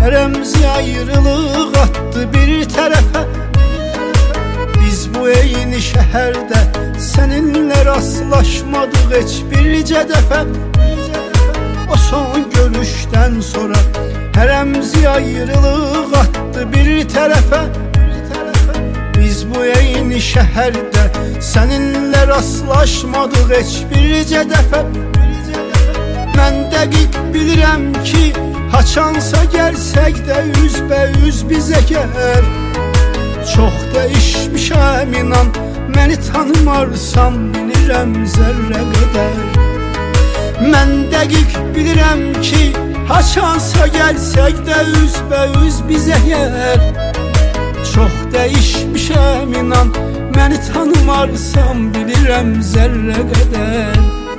Hərəmzi ayrılıq atdı bir tərəfə. Biz bu eyni şəhərdə səninlə rastlaşmadıq heç bircə dəfə. O son görüşdən sonra hərəmzi ayrılıq atdı bir tərəfə. Biz bu eyni şəhərdə səninlə rastlaşmadıq heç bircə dəfə. Mən dəqiq bilirəm ki, haçansa gəlsək də üzbəüz bizə gəl. Çox dəyişmişəm inan, məni tanımarsam bilirəm zərrə qədər. Mən dəqiq bilirəm ki, haçansa gəlsək də üzbəüz bizə gəl. Çox dəyişmişəm inan, məni tanımarsam bilirəm zərrə qədər.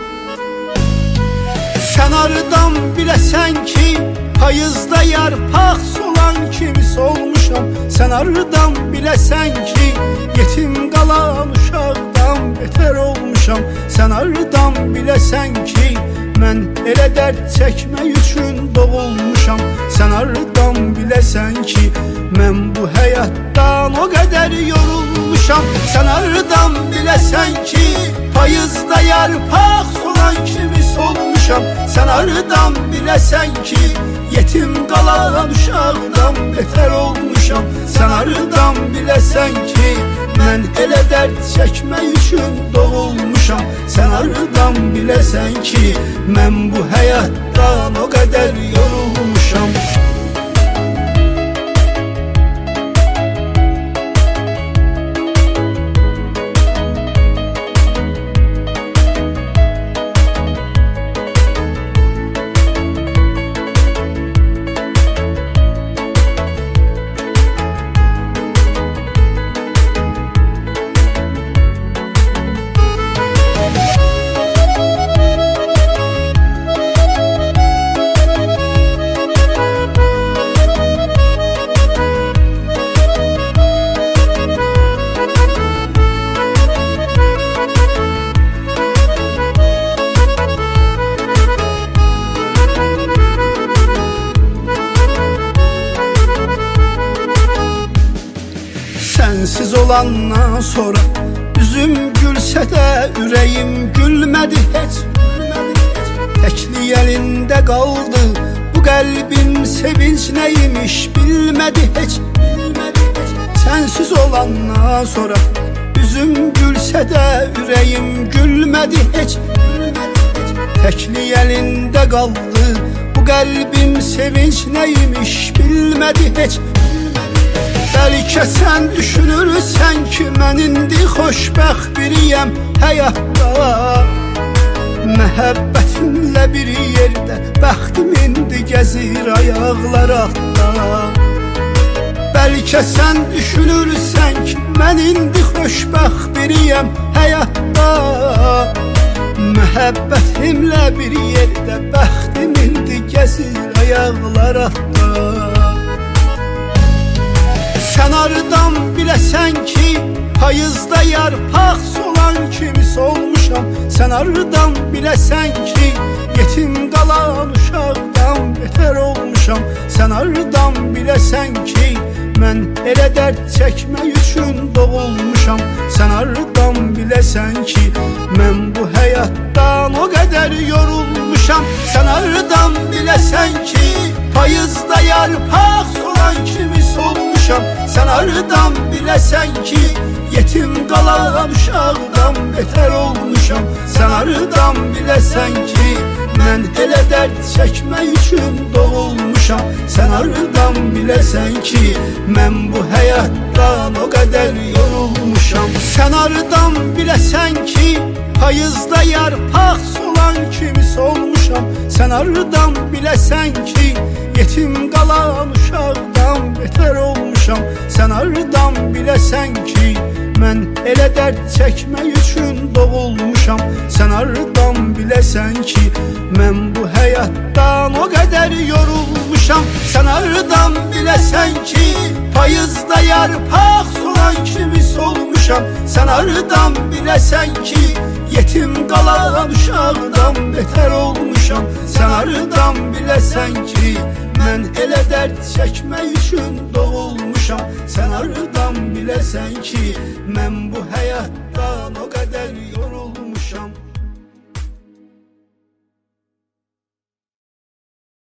Sən hardan biləsən ki, payızda yarpaq solan kimi solmuşam. Sən hardan biləsən ki, yetim qalan uşaqdan betər olmuşam. Sən hardan biləsən ki, mən elə dərd çəkmək üçün doğulmuşam. Sən hardan biləsən ki, mən bu həyatdan o qədər yorulmuşam. Sən hardan biləsən ki, payızda yarpaq solan kimi solmuşam. Sən hardan biləsən ki, yetim qalan uşaqdan betər olmuşam. Sən hardan biləsən ki, mən elə dərd çəkmək üçün doğulmuşam. Sən hardan biləsən ki, mən bu həyatdan o qədər yorulmuşam. Sənsiz olandan sonra üzüm gülsə də ürəyim gülmədi heç. Təklik əlində qaldı bu qəlbim, sevinç nəymiş bilmədi heç. Sənsiz olandan sonra üzüm gülsə də ürəyim gülmədi heç. Təklik əlində qaldı bu qəlbim, sevinç nəymiş bilmədi heç. Bəlkə sən düşünürsən ki, mən indi xoşbəxt biriyəm həyatda. Məhəbbətinlə bir yerdə bəxtim indi gəzir ayaqlar altda. Bəlkə sən düşünürsən ki, mən indi xoşbəxt biriyəm həyatda. Məhəbbətimlə bir yerdə bəxtim indi gəzir ayaqlar altda. Sən hardan biləsən ki, payızda yarpaq solan kimi solmuşam. Sən hardan biləsən ki, yetim qalan uşaqdan betər olmuşam. Sən hardan biləsən ki, mən elə dərd çəkmək üçün doğulmuşam. Sən hardan biləsən ki, mən bu həyatdan o qədər yorulmuşam. Sən hardan biləsən ki, payızda yarpaq solan kimi solmuşam. Sən hardan biləsən ki, yetim qalan uşaqdan betər olmuşam. Sən hardan biləsən ki, mən elə dərd çəkmək üçün doğulmuşam. Sən hardan biləsən ki, mən bu həyatdan o qədər yorulmuşam. Sən hardan biləsən ki, payızda yarpaq solan kimi solmuşam. Sən hardan biləsən ki, yetim qalan uşaqdan betər olmuşam. Sən hardan biləsən ki, mən elə dərd çəkmək üçün doğulmuşam. Sən hardan biləsən ki, mən bu həyatdan o qədər yorulmuşam. Sən hardan biləsən ki, payızda yarpaq solan kimi solmuşam. Sən hardan biləsən ki, yetim qalan uşaqdan betər olmuşam. olmuşam. Sən hardan biləsən ki, mən elə dərd çəkmək üçün doğulmuşam. Sən hardan biləsən ki, mən bu həyatdan o qədər